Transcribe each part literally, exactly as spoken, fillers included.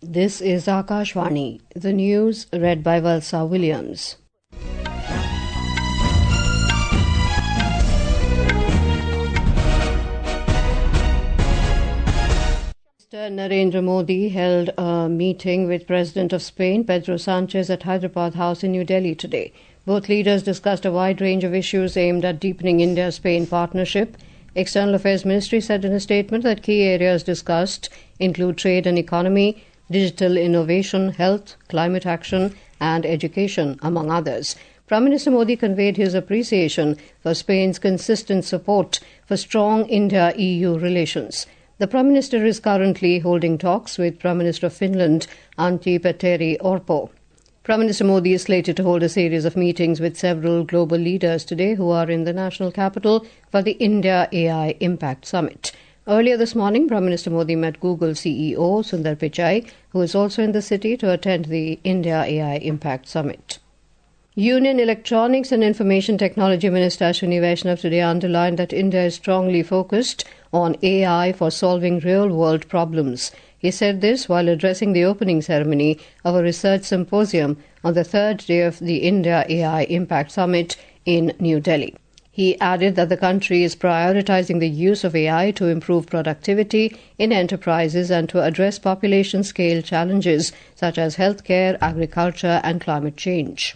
This is Akashvani, the news read by Valsa Williams. Mister Narendra Modi held a meeting with President of Spain, Pedro Sanchez, at Hyderabad House in New Delhi today. Both leaders discussed a wide range of issues aimed at deepening India-Spain partnership. External Affairs Ministry said in a statement that key areas discussed include trade and economy, digital innovation, health, climate action and education, among others. Prime Minister Modi conveyed his appreciation for Spain's consistent support for strong India-E U relations. The Prime Minister is currently holding talks with Prime Minister of Finland, Antti Petteri Orpo. Prime Minister Modi is slated to hold a series of meetings with several global leaders today who are in the national capital for the India A I Impact Summit. Earlier this morning, Prime Minister Modi met Google C E O Sundar Pichai, who is also in the city to attend the India A I Impact Summit. Union Electronics and Information Technology Minister Ashwini Vaishnaw today underlined that India is strongly focused on A I for solving real-world problems. He said this while addressing the opening ceremony of a research symposium on the third day of the India A I Impact Summit in New Delhi. He added that the country is prioritizing the use of A I to improve productivity in enterprises and to address population-scale challenges such as healthcare, agriculture and climate change.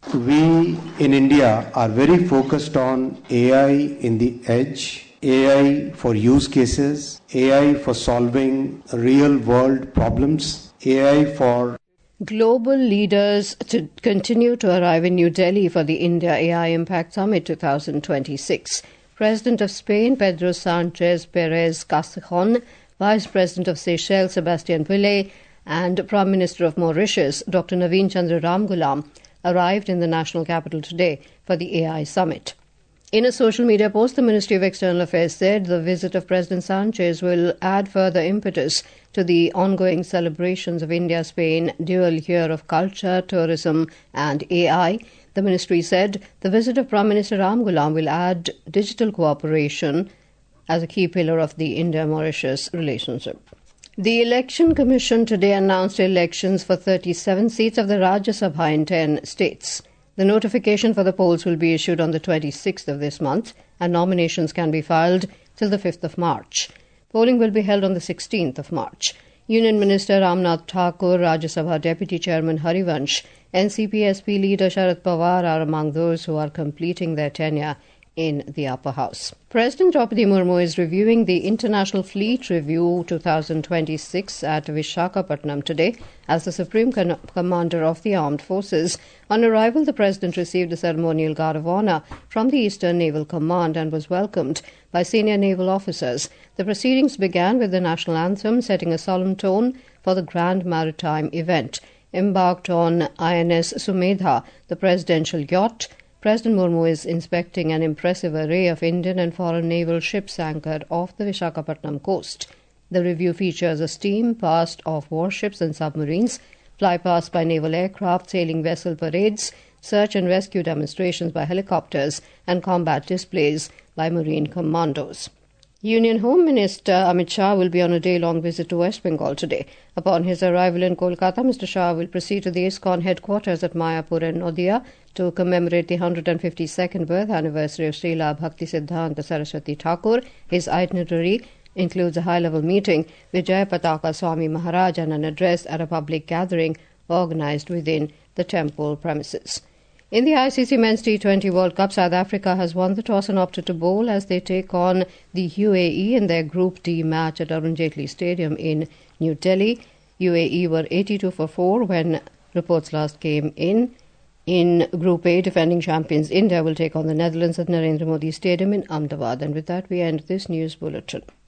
We in India are very focused on A I in the edge, A I for use cases, A I for solving real-world problems, A I for... Global leaders to continue to arrive in New Delhi for the India A I Impact Summit twenty twenty-six. President of Spain, Pedro Sanchez Perez Castejon, Vice President of Seychelles, Sebastian Pillay, and Prime Minister of Mauritius, Doctor Naveen Chandra Ramgoolam, arrived in the national capital today for the A I Summit. In a social media post, the Ministry of External Affairs said the visit of President Sanchez will add further impetus to the ongoing celebrations of India-Spain dual year of culture, tourism and A I. The ministry said the visit of Prime Minister Ramgoolam will add digital cooperation as a key pillar of the India-Mauritius relationship. The Election Commission today announced elections for thirty-seven seats of the Rajya Sabha in ten states. The notification for the polls will be issued on the twenty-sixth of this month, and nominations can be filed till the fifth of March. Polling will be held on the sixteenth of March. Union Minister Ramnath Thakur, Rajya Sabha Deputy Chairman Harivansh, N C P S P leader Sharad Pawar are among those who are completing their tenure in the upper house. President Draupadi Murmu is reviewing the International Fleet Review twenty twenty-six at Visakhapatnam today as the Supreme Con- Commander of the Armed Forces. On arrival, the President received a ceremonial guard of honour from the Eastern Naval Command and was welcomed by senior naval officers. The proceedings began with the national anthem, setting a solemn tone for the grand maritime event. Embarked on I N S Sumedha, the presidential yacht, President Murmu is inspecting an impressive array of Indian and foreign naval ships anchored off the Visakhapatnam coast. The review features a steam past of warships and submarines, flypast by naval aircraft, sailing vessel parades, search and rescue demonstrations by helicopters, and combat displays by marine commandos. Union Home Minister Amit Shah will be on a day-long visit to West Bengal today. Upon his arrival in Kolkata, Mister Shah will proceed to the ISKCON headquarters at Mayapur and Nadia to commemorate the one hundred fifty-second birth anniversary of Srila Bhaktisiddhanta Saraswati Thakur. His itinerary includes a high-level meeting with Jayapataka Swami Maharaj and an address at a public gathering organised within the temple premises. In the I C C Men's T twenty World Cup, South Africa has won the toss and opted to bowl as they take on the U A E in their Group D match at Arun Jaitley Stadium in New Delhi. U A E were eighty-two for four when reports last came in. In Group A, defending champions India will take on the Netherlands at Narendra Modi Stadium in Ahmedabad. And with that, we end this news bulletin.